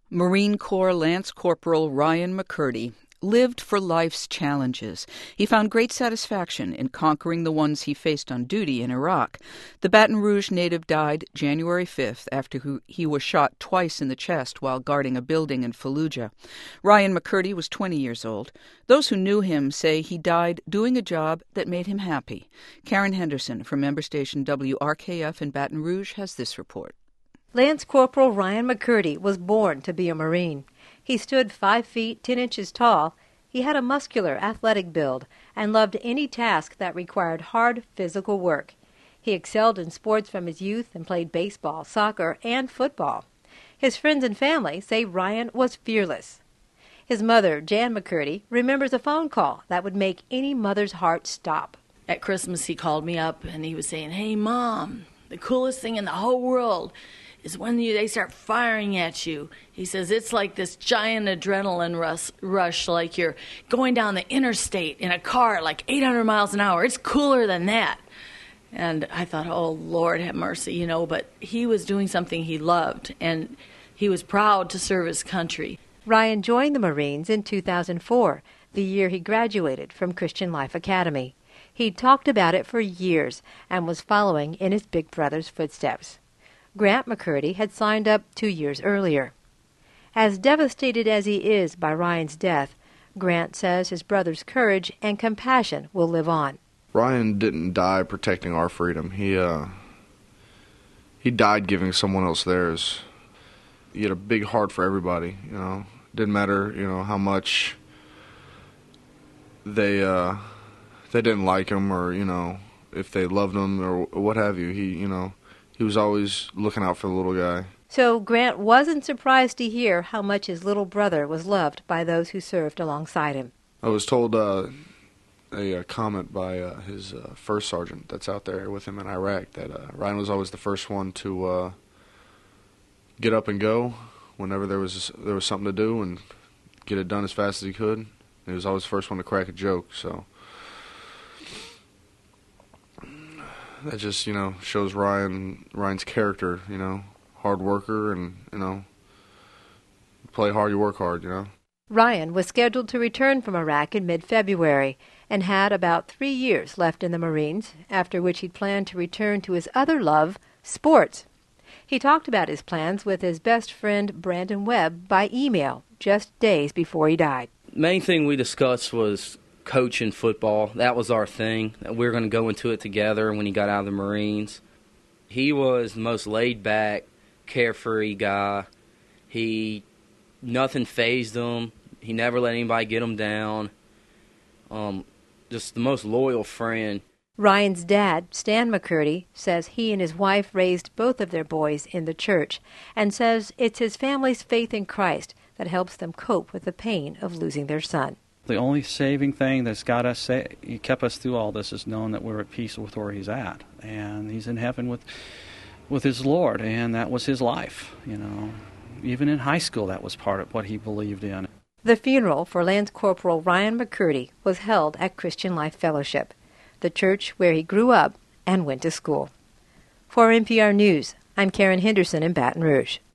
Marine Corps Lance Corporal Ryan McCurdy lived for life's challenges. He found great satisfaction in conquering the ones he faced on duty in Iraq. The Baton Rouge native died January 5th after he was shot twice in the chest while guarding a building in Fallujah. Ryan McCurdy was 20 years old. Those who knew him say he died doing a job that made him happy. Karen Henderson from member station WRKF in Baton Rouge has this report. Lance Corporal Ryan McCurdy was born to be a Marine. He stood 5 feet 10 inches tall. He had a muscular, athletic build and loved any task that required hard physical work. He excelled in sports from his youth and played baseball, soccer, and football. His friends and family say Ryan was fearless. His mother, Jan McCurdy, remembers a phone call that would make any mother's heart stop. At Christmas, he called me up and he was saying, "Hey, Mom, the coolest thing in the whole world is when they start firing at you." He says it's like this giant adrenaline rush, like you're going down the interstate in a car at like 800 miles an hour. It's cooler than that. And I thought, oh, Lord have mercy, but he was doing something he loved, and he was proud to serve his country. Ryan joined the Marines in 2004, the year he graduated from Christian Life Academy. He'd talked about it for years and was following in his big brother's footsteps. Grant McCurdy had signed up 2 years earlier. As devastated as he is by Ryan's death, Grant says his brother's courage and compassion will live on. Ryan didn't die protecting our freedom. He died giving someone else theirs. He had a big heart for everybody. Didn't matter how much they didn't like him, or if they loved him or what have you. He was always looking out for the little guy. So Grant wasn't surprised to hear how much his little brother was loved by those who served alongside him. I was told a comment by his first sergeant that's out there with him in Iraq that Ryan was always the first one to get up and go whenever there was something to do and get it done as fast as he could. He was always the first one to crack a joke, so that just, shows Ryan's character, hard worker, and, play hard, you work hard, Ryan was scheduled to return from Iraq in mid-February and had about 3 years left in the Marines, after which he planned to return to his other love, sports. He talked about his plans with his best friend Brandon Webb by email just days before he died. Main thing we discussed was coaching football. That was our thing. We were going to go into it together when he got out of the Marines. He was the most laid-back, carefree guy. Nothing fazed him. He never let anybody get him down. Just the most loyal friend. Ryan's dad, Stan McCurdy, says he and his wife raised both of their boys in the church and says it's his family's faith in Christ that helps them cope with the pain of losing their son. The only saving thing that's got us, he kept us through all this, is knowing that we're at peace with where he's at. And he's in heaven with his Lord, and that was his life, Even in high school, that was part of what he believed in. The funeral for Lance Corporal Ryan McCurdy was held at Christian Life Fellowship, the church where he grew up and went to school. For NPR News, I'm Karen Henderson in Baton Rouge.